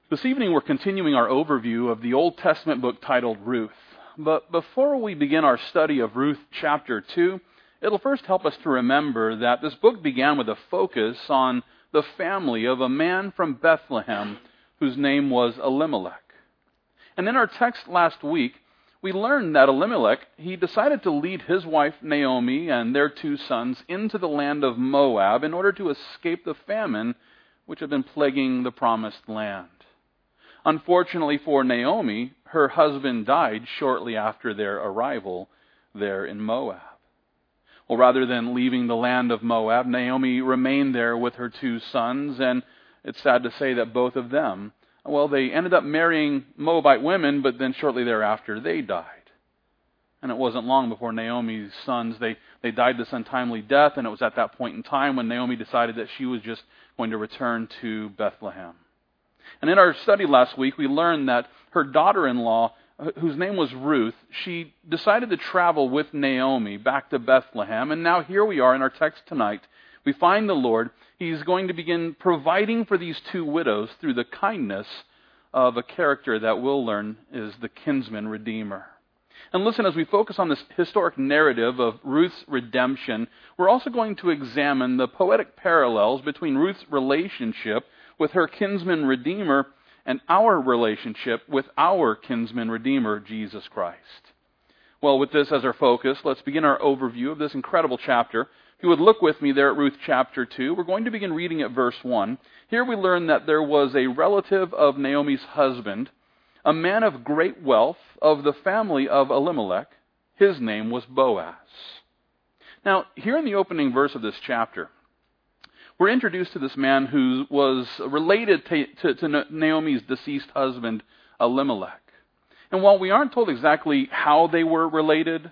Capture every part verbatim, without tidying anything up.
This evening we're continuing our overview of the Old Testament book titled Ruth. But before we begin our study of Ruth chapter two, it'll first help us to remember that this book began with a focus on the family of a man from Bethlehem whose name was Elimelech. And in our text last week, we learned that Elimelech, he decided to lead his wife Naomi and their two sons into the land of Moab in order to escape the famine which had been plaguing the promised land. Unfortunately for Naomi, her husband died shortly after their arrival there in Moab. Well, rather than leaving the land of Moab, Naomi remained there with her two sons, and it's sad to say that both of them, well, they ended up marrying Moabite women, but then shortly thereafter they died. And it wasn't long before Naomi's sons, they, they died this untimely death, and it was at that point in time when Naomi decided that she was just going to return to Bethlehem. And in our study last week, we learned that her daughter-in-law, whose name was Ruth, she decided to travel with Naomi back to Bethlehem. And now here we are in our text tonight. We find the Lord. He's going to begin providing for these two widows through the kindness of a character that we'll learn is the kinsman redeemer. And listen, as we focus on this historic narrative of Ruth's redemption, we're also going to examine the poetic parallels between Ruth's relationship with her kinsman redeemer and our relationship with our kinsman redeemer, Jesus Christ. Well, with this as our focus, let's begin our overview of this incredible chapter. If you would look with me there at Ruth chapter two, we're going to begin reading at verse one. Here we learn that there was a relative of Naomi's husband, a man of great wealth of the family of Elimelech. His name was Boaz. Now, here in the opening verse of this chapter, we're introduced to this man who was related to, to, to Naomi's deceased husband, Elimelech. And while we aren't told exactly how they were related,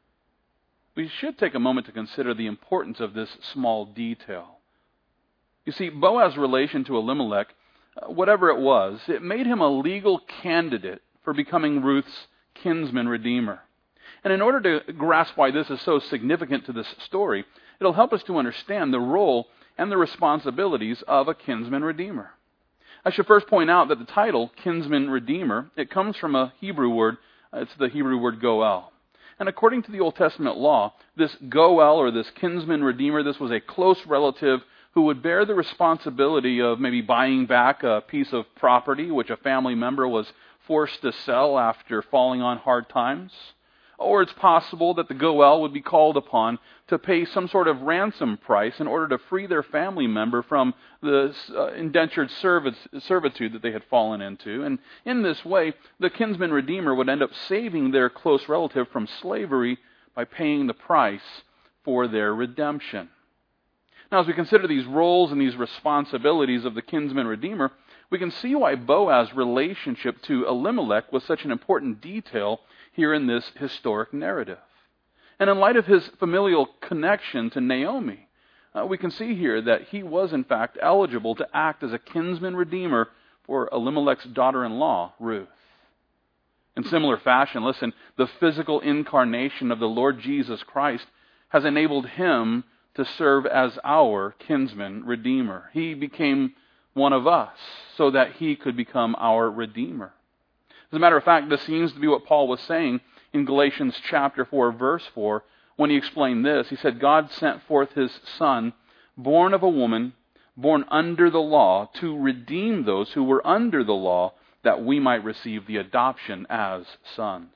we should take a moment to consider the importance of this small detail. You see, Boaz's relation to Elimelech, whatever it was, it made him a legal candidate for becoming Ruth's kinsman redeemer. And in order to grasp why this is so significant to this story, it'll help us to understand the role and the responsibilities of a kinsman redeemer. I should first point out that the title, kinsman redeemer, it comes from a Hebrew word. It's the Hebrew word goel. And according to the Old Testament law, this goel, or this kinsman redeemer, this was a close relative who would bear the responsibility of maybe buying back a piece of property which a family member was forced to sell after falling on hard times. Or it's possible that the goel would be called upon to pay some sort of ransom price in order to free their family member from the uh, indentured servitude that they had fallen into. And in this way, the kinsman redeemer would end up saving their close relative from slavery by paying the price for their redemption. Now, as we consider these roles and these responsibilities of the kinsman redeemer, we can see why Boaz's relationship to Elimelech was such an important detail here in this historic narrative. And in light of his familial connection to Naomi, uh, we can see here that he was in fact eligible to act as a kinsman redeemer for Elimelech's daughter-in-law, Ruth. In similar fashion, listen, the physical incarnation of the Lord Jesus Christ has enabled him to serve as our kinsman redeemer. He became one of us so that he could become our redeemer. As a matter of fact, this seems to be what Paul was saying in Galatians chapter four, verse four, when he explained this. He said, God sent forth his Son, born of a woman, born under the law, to redeem those who were under the law, that we might receive the adoption as sons.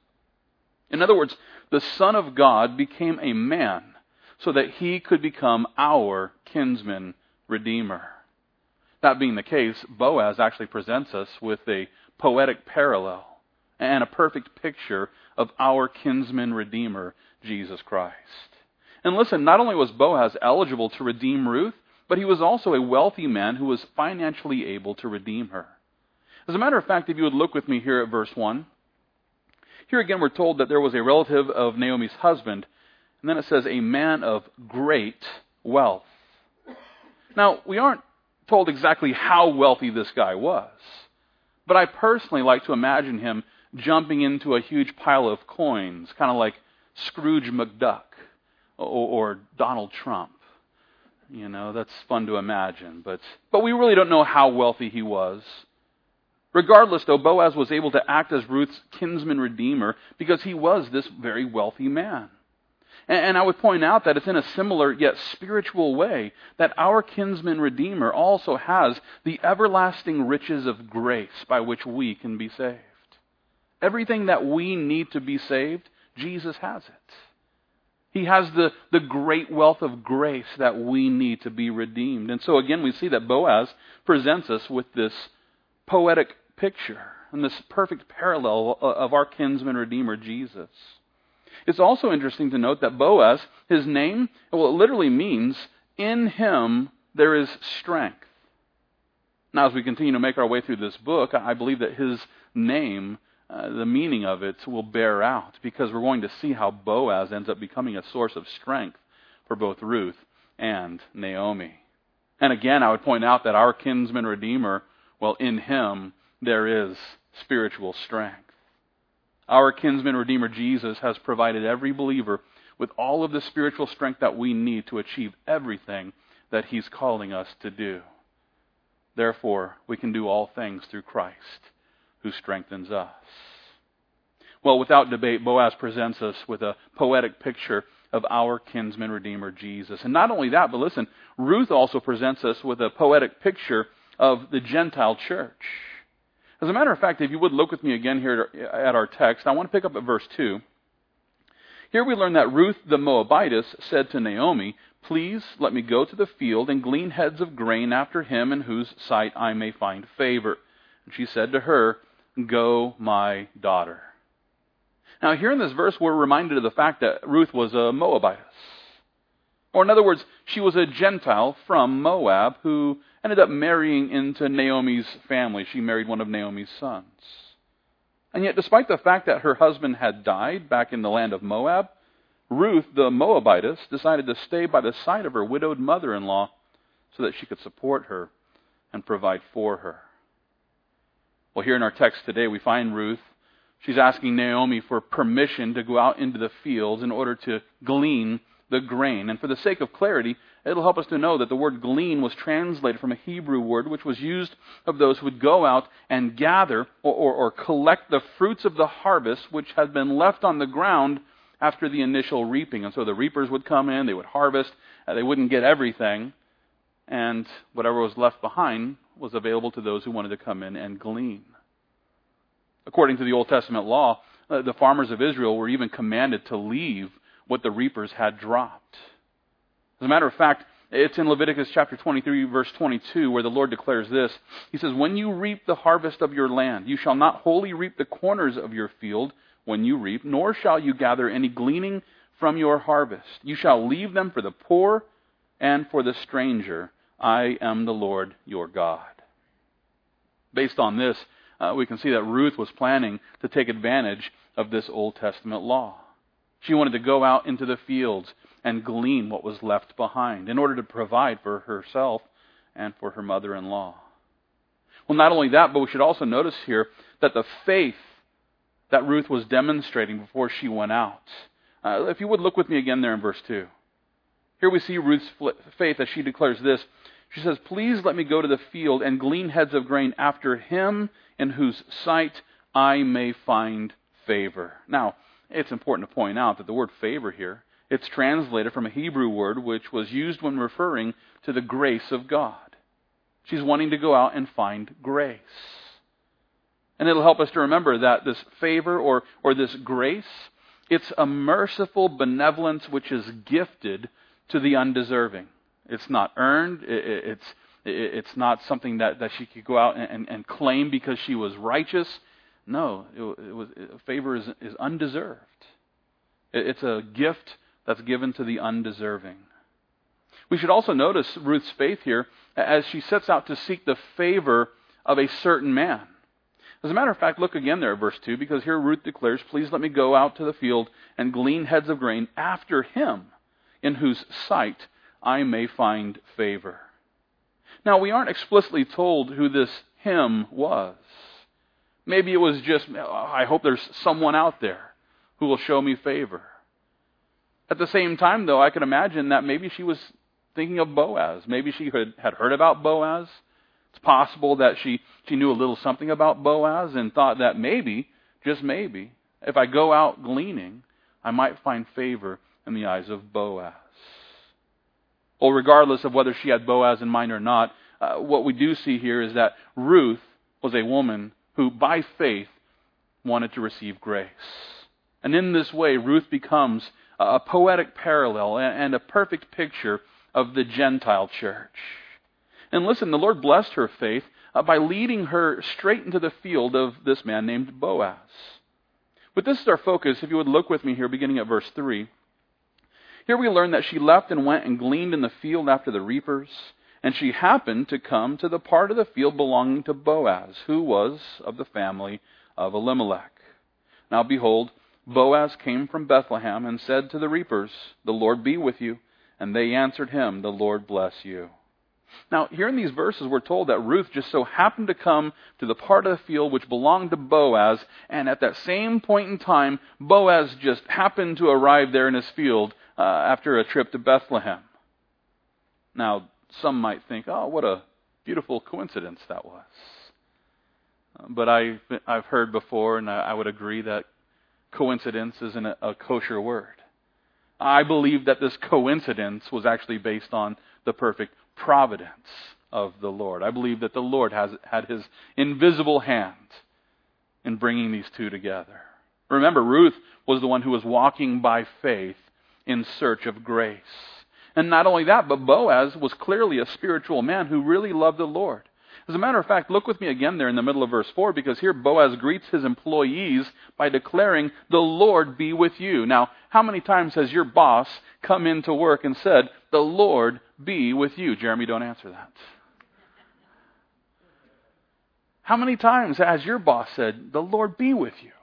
In other words, the Son of God became a man so that he could become our kinsman redeemer. That being the case, Boaz actually presents us with a poetic parallel and a perfect picture of our kinsman redeemer, Jesus Christ. And listen, not only was Boaz eligible to redeem Ruth, but he was also a wealthy man who was financially able to redeem her. As a matter of fact, if you would look with me here at verse one, here again we're told that there was a relative of Naomi's husband, and then it says a man of great wealth. Now, we aren't told exactly how wealthy this guy was, but I personally like to imagine him jumping into a huge pile of coins, kind of like Scrooge McDuck or, or Donald Trump. You know, that's fun to imagine, but but we really don't know how wealthy he was. Regardless, though, Boaz was able to act as Ruth's kinsman redeemer because he was this very wealthy man. And I would point out that it's in a similar yet spiritual way that our kinsman redeemer also has the everlasting riches of grace by which we can be saved. Everything that we need to be saved, Jesus has it. He has the, the great wealth of grace that we need to be redeemed. And so again, we see that Boaz presents us with this poetic picture and this perfect parallel of our kinsman redeemer, Jesus. It's also interesting to note that Boaz, his name, well, it literally means, in him there is strength. Now, as we continue to make our way through this book, I believe that his name, uh, the meaning of it, will bear out, because we're going to see how Boaz ends up becoming a source of strength for both Ruth and Naomi. And again, I would point out that our kinsman redeemer, well, in him there is spiritual strength. Our kinsman redeemer Jesus has provided every believer with all of the spiritual strength that we need to achieve everything that he's calling us to do. Therefore, we can do all things through Christ who strengthens us. Well, without debate, Boaz presents us with a poetic picture of our kinsman redeemer Jesus. And not only that, but listen, Ruth also presents us with a poetic picture of the Gentile church. As a matter of fact, if you would look with me again here at our text, I want to pick up at verse two. Here we learn that Ruth the Moabitess said to Naomi, "Please let me go to the field and glean heads of grain after him in whose sight I may find favor." And she said to her, "Go, my daughter." Now here in this verse, we're reminded of the fact that Ruth was a Moabitess. Or in other words, she was a Gentile from Moab who ended up marrying into Naomi's family. She married one of Naomi's sons. And yet, despite the fact that her husband had died back in the land of Moab, Ruth, the Moabitess, decided to stay by the side of her widowed mother-in-law so that she could support her and provide for her. Well, here in our text today, we find Ruth. She's asking Naomi for permission to go out into the fields in order to glean the grain. And for the sake of clarity, it'll help us to know that the word glean was translated from a Hebrew word which was used of those who would go out and gather or, or, or collect the fruits of the harvest which had been left on the ground after the initial reaping. And so the reapers would come in, they would harvest, uh, they wouldn't get everything, and whatever was left behind was available to those who wanted to come in and glean. According to the Old Testament law, uh, the farmers of Israel were even commanded to leave what the reapers had dropped. As a matter of fact, it's in Leviticus chapter twenty-three, verse twenty-two, where the Lord declares this. He says, "When you reap the harvest of your land, you shall not wholly reap the corners of your field when you reap, nor shall you gather any gleaning from your harvest. You shall leave them for the poor and for the stranger. I am the Lord your God." Based on this, uh, we can see that Ruth was planning to take advantage of this Old Testament law. She wanted to go out into the fields and glean what was left behind in order to provide for herself and for her mother-in-law. Well, not only that, but we should also notice here that the faith that Ruth was demonstrating before she went out. Uh, if you would look with me again there in verse two. Here we see Ruth's faith as she declares this. She says, "Please let me go to the field and glean heads of grain after him in whose sight I may find favor." Now, it's important to point out that the word favor here, it's translated from a Hebrew word which was used when referring to the grace of God. She's wanting to go out and find grace. And it'll help us to remember that this favor or, or this grace, it's a merciful benevolence which is gifted to the undeserving. It's not earned. It, it, it's, it, it's not something that, that she could go out and, and, and claim because she was righteous. No, it, it was, favor is, is undeserved. It, it's a gift that's given to the undeserving. We should also notice Ruth's faith here as she sets out to seek the favor of a certain man. As a matter of fact, look again there at verse two, because here Ruth declares, "Please let me go out to the field and glean heads of grain after him in whose sight I may find favor." Now, we aren't explicitly told who this him was. Maybe it was just, I hope there's someone out there who will show me favor. At the same time, though, I can imagine that maybe she was thinking of Boaz. Maybe she had, had heard about Boaz. It's possible that she, she knew a little something about Boaz and thought that maybe, just maybe, if I go out gleaning, I might find favor in the eyes of Boaz. Well, regardless of whether she had Boaz in mind or not, uh, what we do see here is that Ruth was a woman who, by faith, wanted to receive grace. And in this way, Ruth becomes a poetic parallel and a perfect picture of the Gentile church. And listen, the Lord blessed her faith uh, by leading her straight into the field of this man named Boaz. But this is our focus. If you would look with me here, beginning at verse three. Here we learn that she left and went and gleaned in the field after the reapers, and she happened to come to the part of the field belonging to Boaz, who was of the family of Elimelech. Now behold, Boaz came from Bethlehem and said to the reapers, "The Lord be with you." And they answered him, "The Lord bless you." Now, here in these verses, we're told that Ruth just so happened to come to the part of the field which belonged to Boaz, and at that same point in time, Boaz just happened to arrive there in his field uh, after a trip to Bethlehem. Now, some might think, oh, what a beautiful coincidence that was. Uh, but I've, I've heard before, and I, I would agree that coincidence isn't a, a kosher word. I believe that this coincidence was actually based on the perfect providence of the Lord. I believe that the Lord has had His invisible hand in bringing these two together. Remember, Ruth was the one who was walking by faith in search of grace. And not only that, but Boaz was clearly a spiritual man who really loved the Lord. As a matter of fact, look with me again there in the middle of verse four, because here Boaz greets his employees by declaring, "The Lord be with you." Now, how many times has your boss come into work and said, "The Lord be with you"? Jeremy, don't answer that. How many times has your boss said, "The Lord be with you"?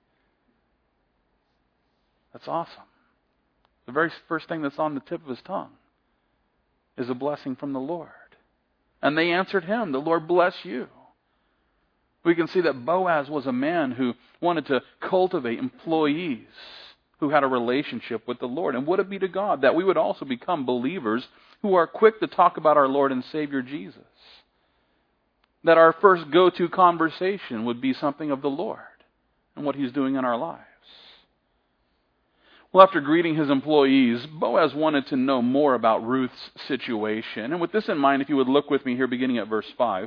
That's awesome. The very first thing that's on the tip of his tongue is a blessing from the Lord. And they answered him, "The Lord bless you." We can see that Boaz was a man who wanted to cultivate employees who had a relationship with the Lord. And would it be to God that we would also become believers who are quick to talk about our Lord and Savior Jesus? That our first go-to conversation would be something of the Lord and what He's doing in our lives. Well, after greeting his employees, Boaz wanted to know more about Ruth's situation. And with this in mind, if you would look with me here beginning at verse five.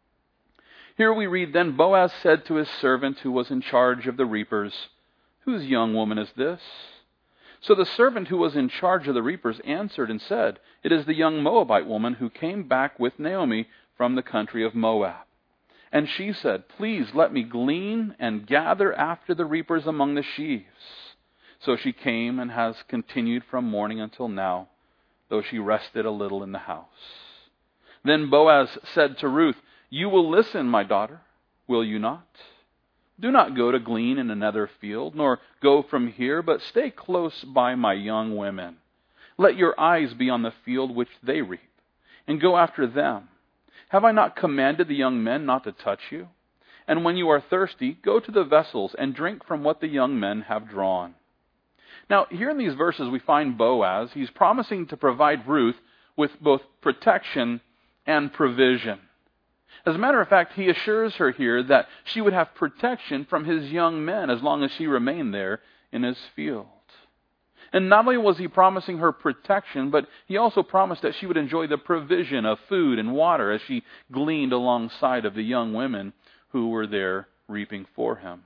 Here we read, "Then Boaz said to his servant who was in charge of the reapers, 'Whose young woman is this?' So the servant who was in charge of the reapers answered and said, 'It is the young Moabite woman who came back with Naomi from the country of Moab.' And she said, 'Please let me glean and gather after the reapers among the sheaves.' So she came and has continued from morning until now, though she rested a little in the house. Then Boaz said to Ruth, 'You will listen, my daughter, will you not? Do not go to glean in another field, nor go from here, but stay close by my young women. Let your eyes be on the field which they reap, and go after them. Have I not commanded the young men not to touch you? And when you are thirsty, go to the vessels and drink from what the young men have drawn.'" Now, here in these verses, we find Boaz. He's promising to provide Ruth with both protection and provision. As a matter of fact, he assures her here that she would have protection from his young men as long as she remained there in his field. And not only was he promising her protection, but he also promised that she would enjoy the provision of food and water as she gleaned alongside of the young women who were there reaping for him.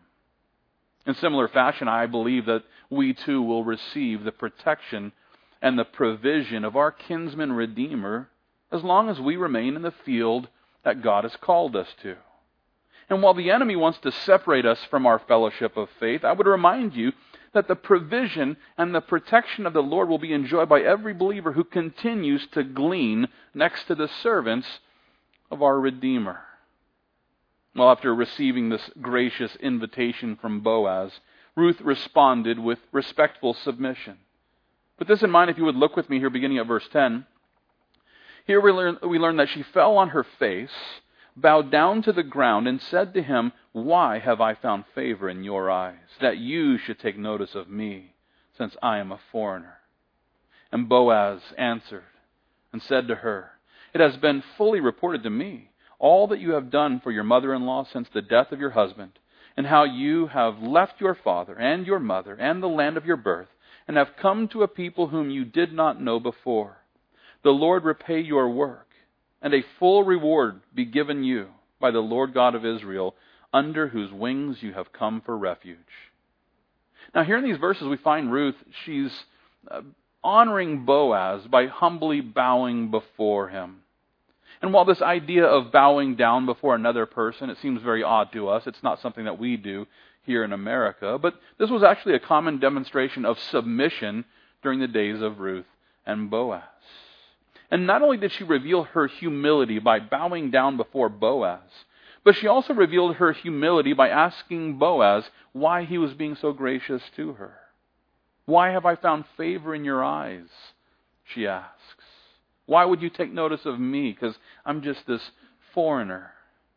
In similar fashion, I believe that we too will receive the protection and the provision of our kinsman Redeemer as long as we remain in the field that God has called us to. And while the enemy wants to separate us from our fellowship of faith, I would remind you that the provision and the protection of the Lord will be enjoyed by every believer who continues to glean next to the servants of our Redeemer. Well, after receiving this gracious invitation from Boaz, Ruth responded with respectful submission. With this in mind, if you would look with me here beginning at verse ten, here we learn, we learn that she fell on her face, bowed down to the ground, and said to him, "Why have I found favor in your eyes, that you should take notice of me, since I am a foreigner?" And Boaz answered and said to her, "It has been fully reported to me, all that you have done for your mother-in-law since the death of your husband, and how you have left your father and your mother and the land of your birth, and have come to a people whom you did not know before. The Lord repay your work, and a full reward be given you by the Lord God of Israel, under whose wings you have come for refuge. Now here in these verses we find Ruth, she's uh, honoring Boaz by humbly bowing before him. And while this idea of bowing down before another person, it seems very odd to us. It's not something that we do here in America. But this was actually a common demonstration of submission during the days of Ruth and Boaz. And not only did she reveal her humility by bowing down before Boaz, but she also revealed her humility by asking Boaz why he was being so gracious to her. Why have I found favor in your eyes? She asks. Why would you take notice of me? Because I'm just this foreigner.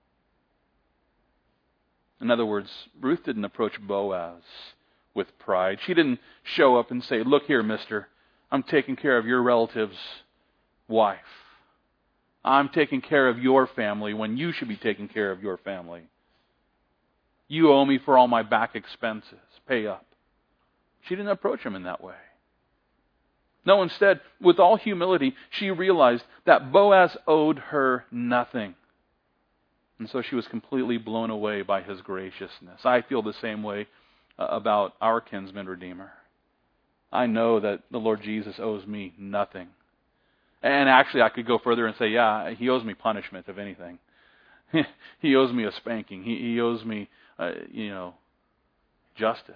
In other words, Ruth didn't approach Boaz with pride. She didn't show up and say, look here, mister, I'm taking care of your relative's wife. I'm taking care of your family when you should be taking care of your family. You owe me for all my back expenses. Pay up. She didn't approach him in that way. No, instead, with all humility, she realized that Boaz owed her nothing. And so she was completely blown away by his graciousness. I feel the same way uh, about our kinsman redeemer. I know that the Lord Jesus owes me nothing. And actually, I could go further and say, yeah, he owes me punishment, if anything. He owes me a spanking. He, he owes me, uh, you know, justice.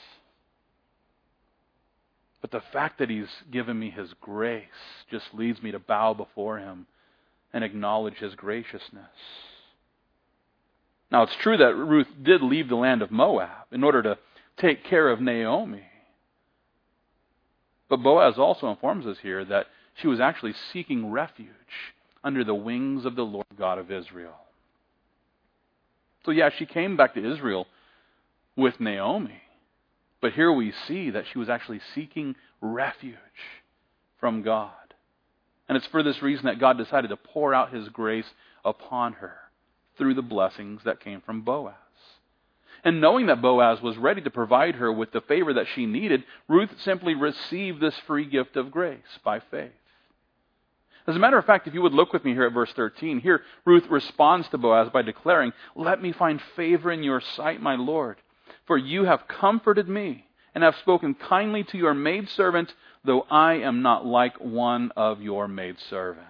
But the fact that he's given me his grace just leads me to bow before him and acknowledge his graciousness. Now, it's true that Ruth did leave the land of Moab in order to take care of Naomi. But Boaz also informs us here that she was actually seeking refuge under the wings of the Lord God of Israel. So yeah, she came back to Israel with Naomi. But here we see that she was actually seeking refuge from God. And it's for this reason that God decided to pour out his grace upon her through the blessings that came from Boaz. And knowing that Boaz was ready to provide her with the favor that she needed, Ruth simply received this free gift of grace by faith. As a matter of fact, if you would look with me here at verse thirteen, here Ruth responds to Boaz by declaring, "Let me find favor in your sight, my Lord, for you have comforted me and have spoken kindly to your maidservant, though I am not like one of your maidservants."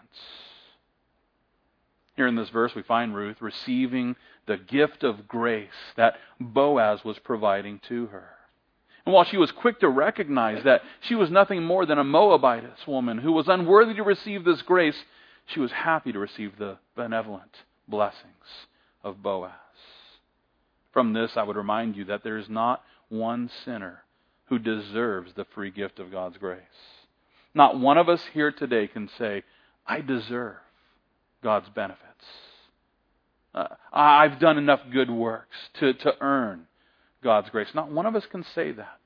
Here in this verse, we find Ruth receiving the gift of grace that Boaz was providing to her. And while she was quick to recognize that she was nothing more than a Moabitess woman who was unworthy to receive this grace, she was happy to receive the benevolent blessings of Boaz. From this, I would remind you that there is not one sinner who deserves the free gift of God's grace. Not one of us here today can say, I deserve God's benefits. Uh, I've done enough good works to, to earn God's grace. Not one of us can say that.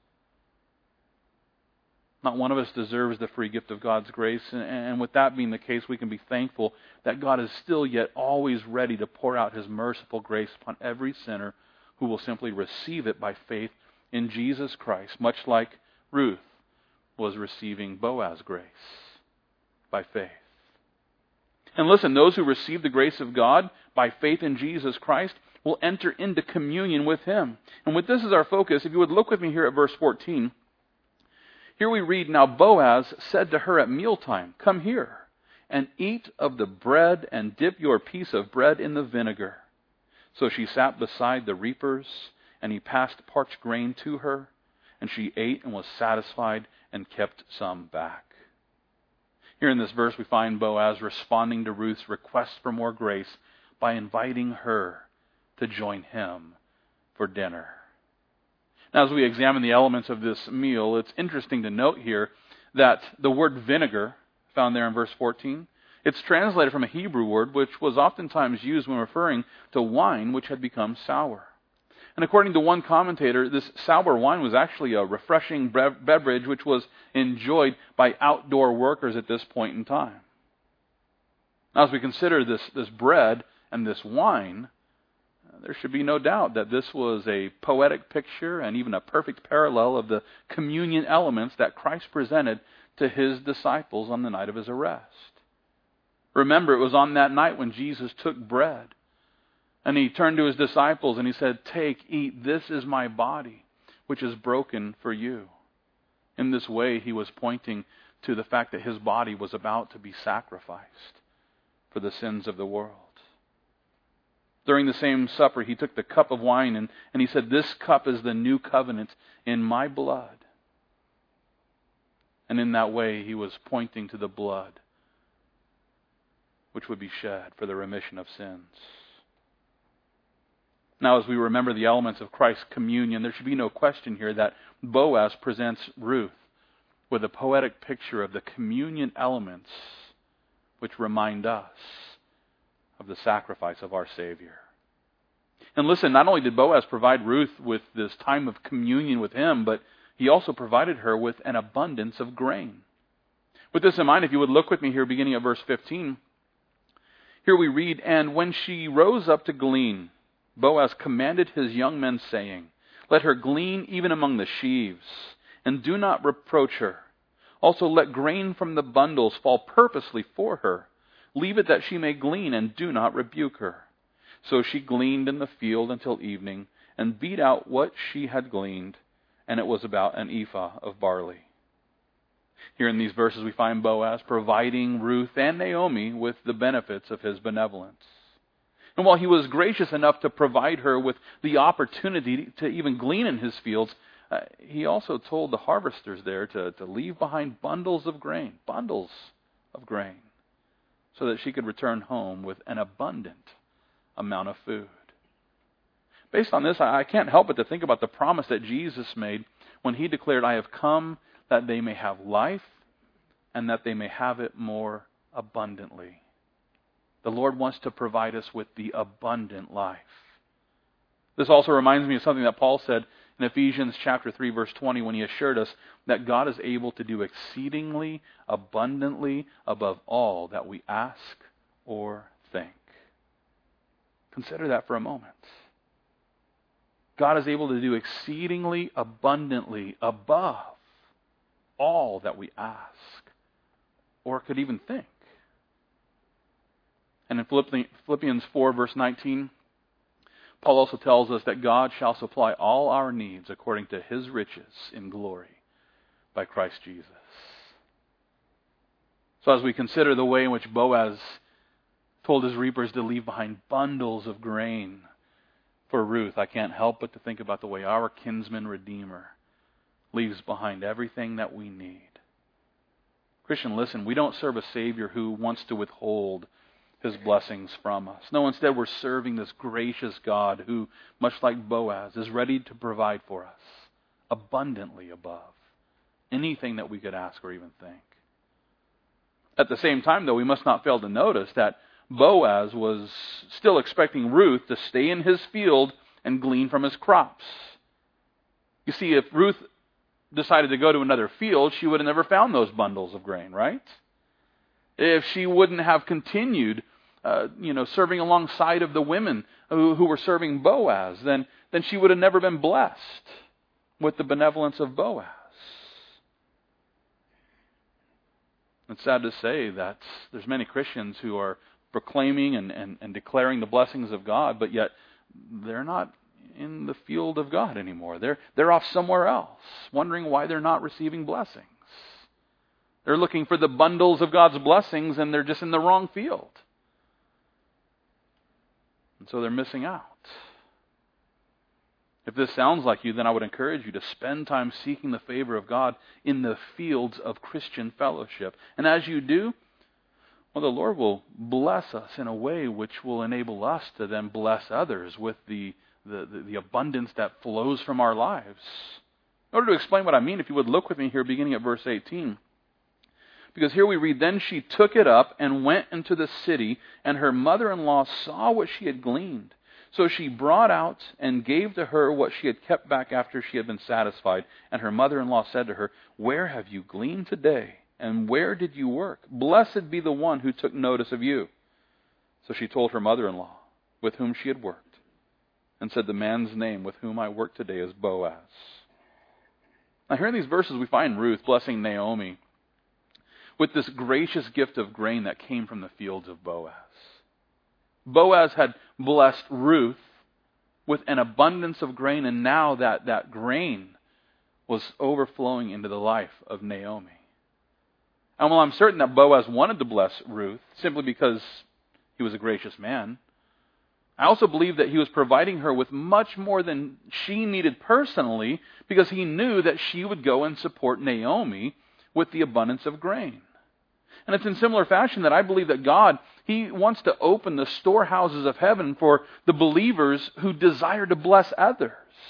Not one of us deserves the free gift of God's grace. And, and with that being the case, we can be thankful that God is still yet always ready to pour out his merciful grace upon every sinner who will simply receive it by faith in Jesus Christ, much like Ruth was receiving Boaz's grace by faith. And listen, those who receive the grace of God by faith in Jesus Christ will enter into communion with him. And with this as our focus, if you would look with me here at verse fourteen, here we read, "Now Boaz said to her at mealtime, 'Come here and eat of the bread and dip your piece of bread in the vinegar.' So she sat beside the reapers, and he passed parched grain to her, and she ate and was satisfied and kept some back." Here in this verse we find Boaz responding to Ruth's request for more grace by inviting her to join him for dinner. Now, as we examine the elements of this meal, it's interesting to note here that the word vinegar, found there in verse fourteen, it's translated from a Hebrew word which was oftentimes used when referring to wine which had become sour. And according to one commentator, this sour wine was actually a refreshing beverage which was enjoyed by outdoor workers at this point in time. Now, as we consider this, this bread and this wine, there should be no doubt that this was a poetic picture and even a perfect parallel of the communion elements that Christ presented to his disciples on the night of his arrest. Remember, it was on that night when Jesus took bread and he turned to his disciples and he said, "Take, eat, this is my body, which is broken for you." In this way, he was pointing to the fact that his body was about to be sacrificed for the sins of the world. During the same supper, he took the cup of wine and, and he said, "This cup is the new covenant in my blood." And in that way, he was pointing to the blood which would be shed for the remission of sins. Now, as we remember the elements of Christ's communion, there should be no question here that Boaz presents Ruth with a poetic picture of the communion elements which remind us of the sacrifice of our Savior. And listen, not only did Boaz provide Ruth with this time of communion with him, but he also provided her with an abundance of grain. With this in mind, if you would look with me here beginning at verse fifteen, here we read, "And when she rose up to glean, Boaz commanded his young men, saying, Let her glean even among the sheaves, and do not reproach her. Also let grain from the bundles fall purposely for her. Leave it that she may glean, and do not rebuke her. So she gleaned in the field until evening, and beat out what she had gleaned, and it was about an ephah of barley." Here in these verses we find Boaz providing Ruth and Naomi with the benefits of his benevolence. And while he was gracious enough to provide her with the opportunity to even glean in his fields, uh, he also told the harvesters there to, to leave behind bundles of grain, bundles of grain, so that she could return home with an abundant amount of food. Based on this, I, I can't help but to think about the promise that Jesus made when he declared, "I have come that they may have life and that they may have it more abundantly." The Lord wants to provide us with the abundant life. This also reminds me of something that Paul said in Ephesians chapter three, verse twenty, when he assured us that God is able to do exceedingly abundantly above all that we ask or think. Consider that for a moment. God is able to do exceedingly abundantly above all that we ask or could even think. And in Philippians four, verse nineteen, Paul also tells us that God shall supply all our needs according to his riches in glory by Christ Jesus. So as we consider the way in which Boaz told his reapers to leave behind bundles of grain for Ruth, I can't help but to think about the way our kinsman Redeemer leaves behind everything that we need. Christian, listen, we don't serve a Savior who wants to withhold his blessings from us. No, instead we're serving this gracious God who, much like Boaz, is ready to provide for us abundantly above anything that we could ask or even think. At the same time, though, we must not fail to notice that Boaz was still expecting Ruth to stay in his field and glean from his crops. You see, if Ruth decided to go to another field, she would have never found those bundles of grain, right? If she wouldn't have continued Uh, you know, serving alongside of the women who, who were serving Boaz, then, then she would have never been blessed with the benevolence of Boaz. It's sad to say that there's many Christians who are proclaiming and, and, and declaring the blessings of God, but yet they're not in the field of God anymore. They're, they're off somewhere else, wondering why they're not receiving blessings. They're looking for the bundles of God's blessings, and they're just in the wrong field. And so they're missing out. If this sounds like you, then I would encourage you to spend time seeking the favor of God in the fields of Christian fellowship. And as you do, well, the Lord will bless us in a way which will enable us to then bless others with the, the, the, the abundance that flows from our lives. In order to explain what I mean, if you would look with me here beginning at verse eighteen. Because here we read, "Then she took it up and went into the city, and her mother-in-law saw what she had gleaned. So she brought out and gave to her what she had kept back after she had been satisfied. And her mother-in-law said to her, 'Where have you gleaned today? And where did you work? Blessed be the one who took notice of you.' So she told her mother-in-law, with whom she had worked, and said, the man's name with whom I work today is Boaz. Now here in these verses we find Ruth blessing Naomi with this gracious gift of grain that came from the fields of Boaz. Boaz had blessed Ruth with an abundance of grain, and now that, that grain was overflowing into the life of Naomi. And while I'm certain that Boaz wanted to bless Ruth simply because he was a gracious man, I also believe that he was providing her with much more than she needed personally, because he knew that she would go and support Naomi with the abundance of grain. And it's in similar fashion that I believe that God, He wants to open the storehouses of heaven for the believers who desire to bless others.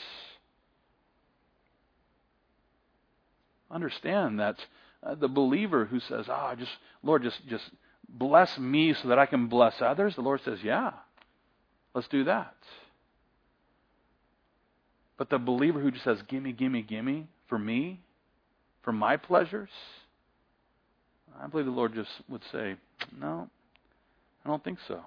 Understand that uh, the believer who says, "Ah, oh, just Lord, just just bless me so that I can bless others," the Lord says, "Yeah, let's do that." But the believer who just says, "Gimme, gimme, gimme for me, for my pleasures," I believe the Lord just would say, "No, I don't think so."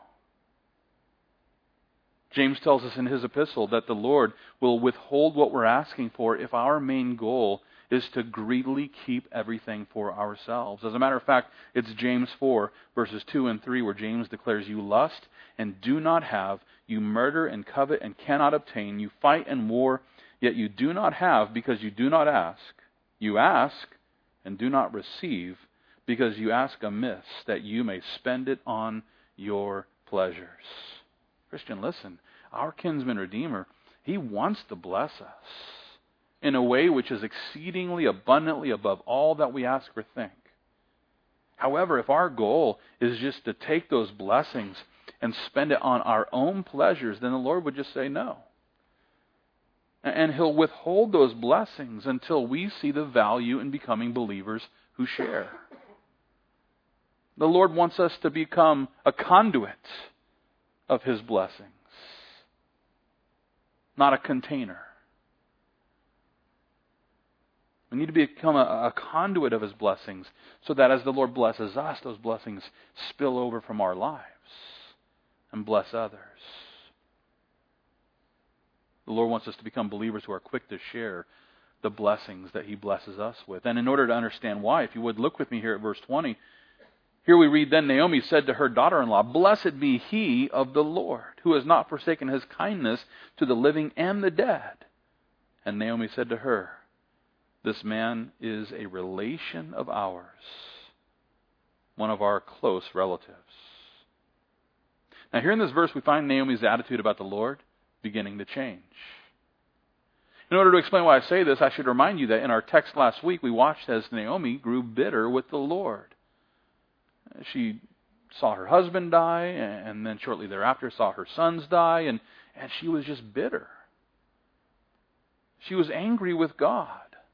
James tells us in his epistle that the Lord will withhold what we're asking for if our main goal is to greedily keep everything for ourselves. As a matter of fact, it's James four, verses two and three, where James declares, "You lust and do not have, you murder and covet and cannot obtain, you fight and war, yet you do not have because you do not ask. You ask and do not receive, because you ask amiss, that you may spend it on your pleasures." Christian, listen, our kinsman redeemer, He wants to bless us in a way which is exceedingly abundantly above all that we ask or think. However, if our goal is just to take those blessings and spend it on our own pleasures, then the Lord would just say no. And He'll withhold those blessings until we see the value in becoming believers who share. The Lord wants us to become a conduit of His blessings, not a container. We need to become a, a conduit of His blessings so that as the Lord blesses us, those blessings spill over from our lives and bless others. The Lord wants us to become believers who are quick to share the blessings that He blesses us with. And in order to understand why, if you would look with me here at verse twenty, here we read, "Then Naomi said to her daughter-in-law, Blessed be he of the Lord, who has not forsaken His kindness to the living and the dead. And Naomi said to her, This man is a relation of ours, one of our close relatives." Now here in this verse we find Naomi's attitude about the Lord beginning to change. In order to explain why I say this, I should remind you that in our text last week we watched as Naomi grew bitter with the Lord. She saw her husband die, and then shortly thereafter saw her sons die, and, and she was just bitter. She was angry with God.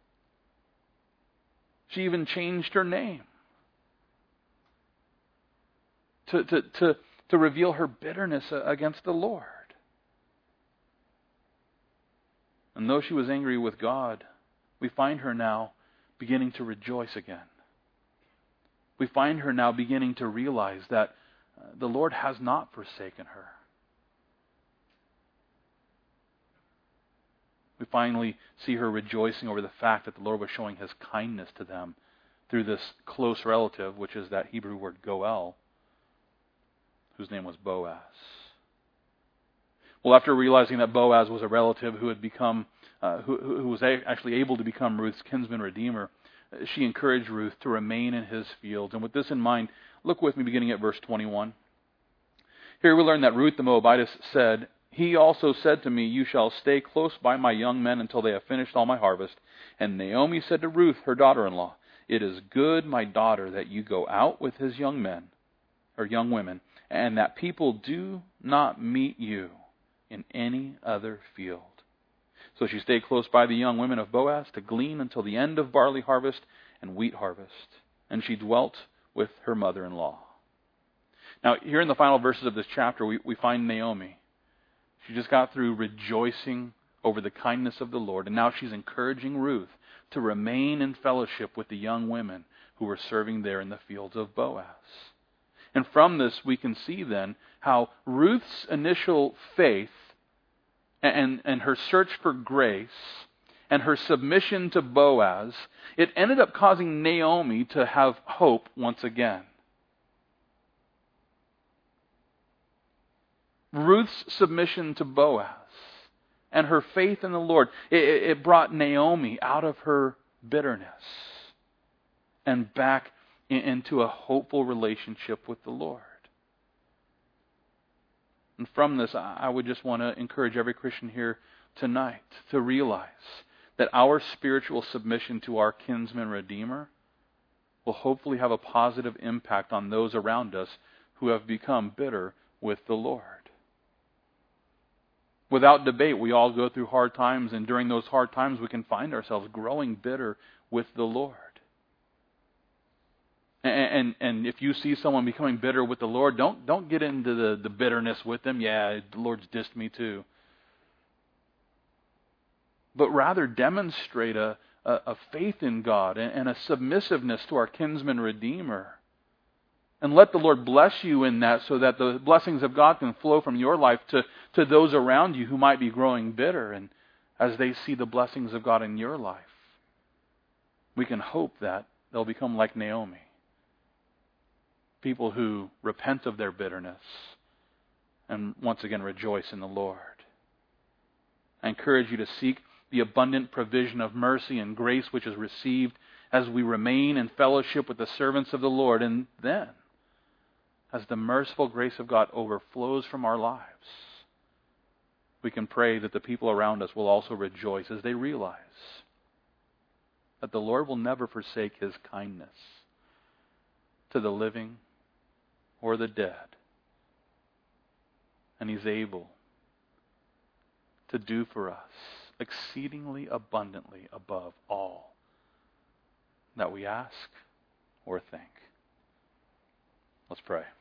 She even changed her name to, to, to, to reveal her bitterness against the Lord. And though she was angry with God, we find her now beginning to rejoice again. We find her now beginning to realize that the Lord has not forsaken her. We finally see her rejoicing over the fact that the Lord was showing His kindness to them through this close relative, which is that Hebrew word goel, whose name was Boaz. Well, after realizing that Boaz was a relative who had become, uh, who, who was a- actually able to become Ruth's kinsman redeemer, she encouraged Ruth to remain in his fields. And with this in mind, look with me beginning at verse twenty-one. Here we learn that Ruth the Moabitess said, "He also said to me, You shall stay close by my young men until they have finished all my harvest." And Naomi said to Ruth, her daughter-in-law, "It is good, my daughter, that you go out with his young men, or young women, and that people do not meet you in any other field." So she stayed close by the young women of Boaz to glean until the end of barley harvest and wheat harvest. And she dwelt with her mother-in-law. Now, here in the final verses of this chapter, we, we find Naomi. She just got through rejoicing over the kindness of the Lord, and now she's encouraging Ruth to remain in fellowship with the young women who were serving there in the fields of Boaz. And from this, we can see then how Ruth's initial faith and, and her search for grace and her submission to Boaz, it ended up causing Naomi to have hope once again. Ruth's submission to Boaz and her faith in the Lord, it, it brought Naomi out of her bitterness and back into a hopeful relationship with the Lord. And from this, I would just want to encourage every Christian here tonight to realize that our spiritual submission to our kinsman Redeemer will hopefully have a positive impact on those around us who have become bitter with the Lord. Without debate, we all go through hard times, and during those hard times we can find ourselves growing bitter with the Lord. And, and and if you see someone becoming bitter with the Lord, don't don't get into the, the bitterness with them. Yeah, the Lord's dissed me too. But rather demonstrate a, a, a faith in God and, and a submissiveness to our kinsman Redeemer. And let the Lord bless you in that so that the blessings of God can flow from your life to, to those around you who might be growing bitter. And as they see the blessings of God in your life, we can hope that they'll become like Naomi. People who repent of their bitterness and once again rejoice in the Lord. I encourage you to seek the abundant provision of mercy and grace which is received as we remain in fellowship with the servants of the Lord. And then, as the merciful grace of God overflows from our lives, we can pray that the people around us will also rejoice as they realize that the Lord will never forsake His kindness to the living or the dead. And He's able to do for us exceedingly abundantly above all that we ask or think. Let's pray.